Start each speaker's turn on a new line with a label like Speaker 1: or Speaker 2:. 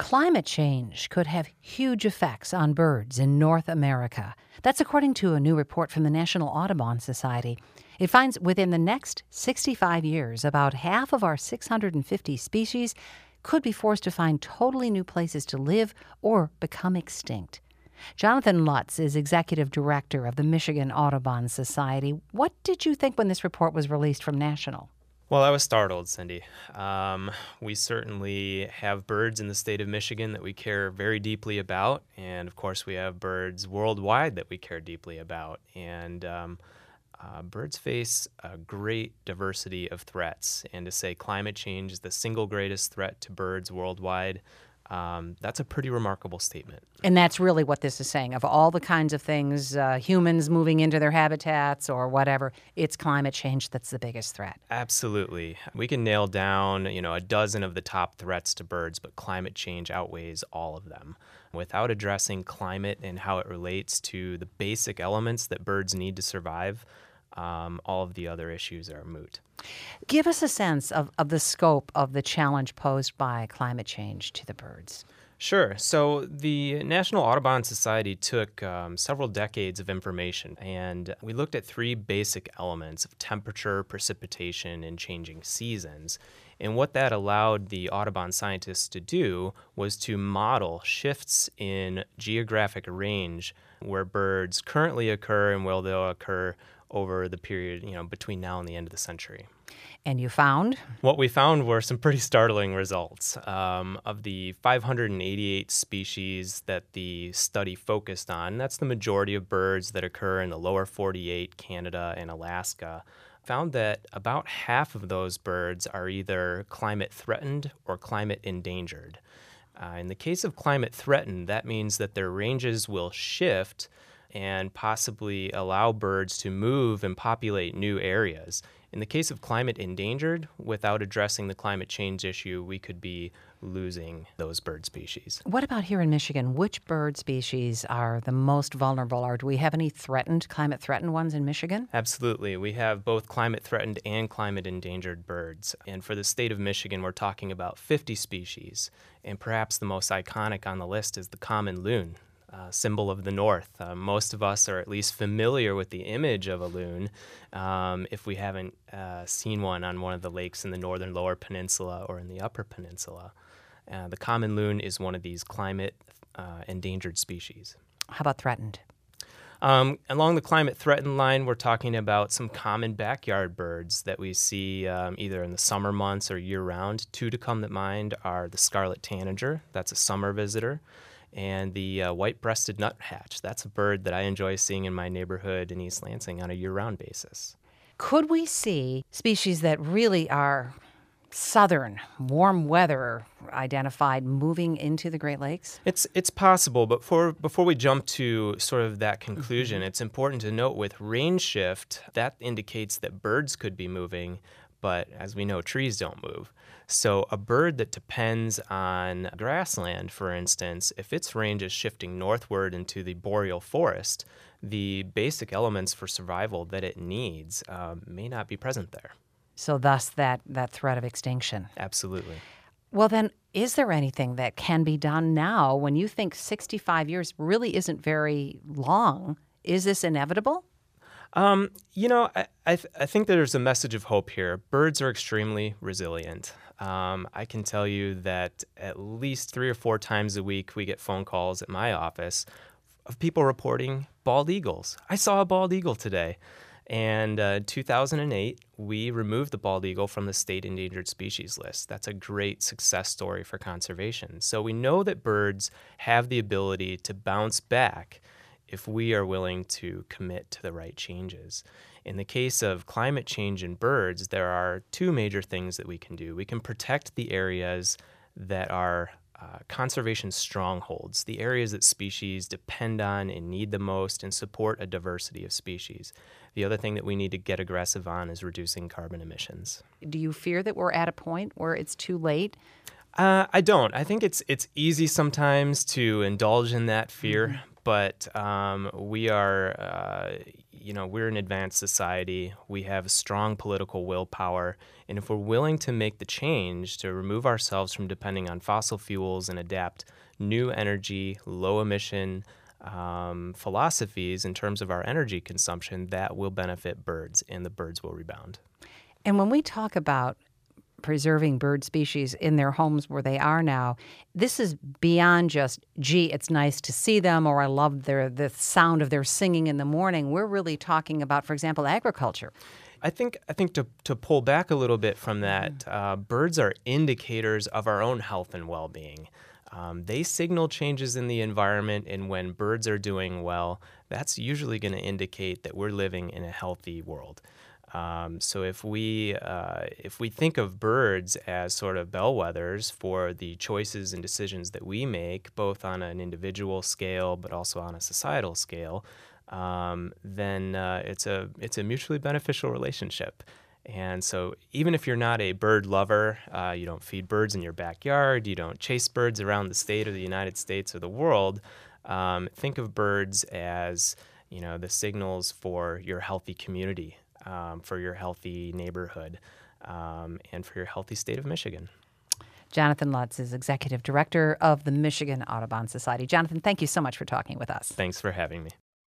Speaker 1: Climate change could have huge effects on birds in North America. That's according to a new report from the National Audubon Society. It finds within the next 65 years, about half of our 650 species could be forced to find totally new places to live or become extinct. Jonathan Lutz is executive director of the Michigan Audubon Society. What did you think when this report was released from National?
Speaker 2: Well, I was startled, Cindy. We certainly have birds in the state of Michigan that we care very deeply about. And of course, we have birds worldwide that we care deeply about. And birds face a great diversity of threats. And to say climate change is the single greatest threat to birds worldwide, that's a pretty remarkable statement.
Speaker 1: And that's really what this is saying. Of all the kinds of things, humans moving into their habitats or whatever, it's climate change that's the biggest threat.
Speaker 2: Absolutely. We can nail down, a dozen of the top threats to birds, but climate change outweighs all of them. Without addressing climate and how it relates to the basic elements that birds need to survive, all of the other issues are moot.
Speaker 1: Give us a sense of the scope of the challenge posed by climate change to the birds.
Speaker 2: Sure. So the National Audubon Society took several decades of information, and we looked at three basic elements of temperature, precipitation, and changing seasons. And what that allowed the Audubon scientists to do was to model shifts in geographic range where birds currently occur and where they'll occur over the period, between now and the end of the century.
Speaker 1: And you found?
Speaker 2: What we found were some pretty startling results. Of the 588 species that the study focused on, that's the majority of birds that occur in the lower 48, Canada, and Alaska, found that about half of those birds are either climate threatened or climate endangered. In the case of climate threatened, that means that their ranges will shift and possibly allow birds to move and populate new areas. In the case of climate endangered, without addressing the climate change issue, we could be losing those bird species.
Speaker 1: What about here in Michigan? Which bird species are the most vulnerable? Or do we have any climate threatened ones in Michigan?
Speaker 2: Absolutely. We have both climate threatened and climate endangered birds. And for the state of Michigan, we're talking about 50 species. And perhaps the most iconic on the list is the common loon. Symbol of the North. Most of us are at least familiar with the image of a loon if we haven't seen one on one of the lakes in the northern lower peninsula or in the upper peninsula. The common loon is one of these climate endangered species.
Speaker 1: How about threatened?
Speaker 2: Along the climate threatened line, we're talking about some common backyard birds that we see either in the summer months or year-round. Two to come to mind are the scarlet tanager, that's a summer visitor, and the white-breasted nuthatch. That's a bird that I enjoy seeing in my neighborhood in East Lansing on a year-round basis.
Speaker 1: Could we see species that really are southern, warm weather identified moving into the Great Lakes?
Speaker 2: It's possible, but before we jump to sort of that conclusion, it's important to note with range shift, that indicates that birds could be moving, but as we know, trees don't move. So a bird that depends on grassland, for instance, if its range is shifting northward into the boreal forest, the basic elements for survival that it needs may not be present there.
Speaker 1: So thus that threat of extinction.
Speaker 2: Absolutely.
Speaker 1: Well, then, is there anything that can be done now when you think 65 years really isn't very long? Is this inevitable?
Speaker 2: I think there's a message of hope here. Birds are extremely resilient. I can tell you that at least 3 or 4 times a week we get phone calls at my office of people reporting bald eagles. I saw a bald eagle today. And in 2008, we removed the bald eagle from the state endangered species list. That's a great success story for conservation. So we know that birds have the ability to bounce back if we are willing to commit to the right changes. In the case of climate change in birds, there are 2 major things that we can do. We can protect the areas that are conservation strongholds, the areas that species depend on and need the most and support a diversity of species. The other thing that we need to get aggressive on is reducing carbon emissions.
Speaker 1: Do you fear that we're at a point where it's too late?
Speaker 2: I don't. I think it's easy sometimes to indulge in that fear, but we are, we're an advanced society. We have strong political willpower. And if we're willing to make the change to remove ourselves from depending on fossil fuels and adapt new energy, low emission philosophies in terms of our energy consumption, that will benefit birds, and the birds will rebound.
Speaker 1: And when we talk about preserving bird species in their homes where they are now, this is beyond just, gee, it's nice to see them, or I love the sound of their singing in the morning. We're really talking about, for example, agriculture.
Speaker 2: I think to pull back a little bit from that, birds are indicators of our own health and well-being. They signal changes in the environment, and when birds are doing well, that's usually going to indicate that we're living in a healthy world. So if we think of birds as sort of bellwethers for the choices and decisions that we make, both on an individual scale but also on a societal scale, then it's a mutually beneficial relationship. And so even if you're not a bird lover, you don't feed birds in your backyard, you don't chase birds around the state or the United States or the world, think of birds as the signals for your healthy community. For your healthy neighborhood, and for your healthy state of Michigan.
Speaker 1: Jonathan Lutz is Executive Director of the Michigan Audubon Society. Jonathan, thank you so much for talking with us.
Speaker 2: Thanks for having me.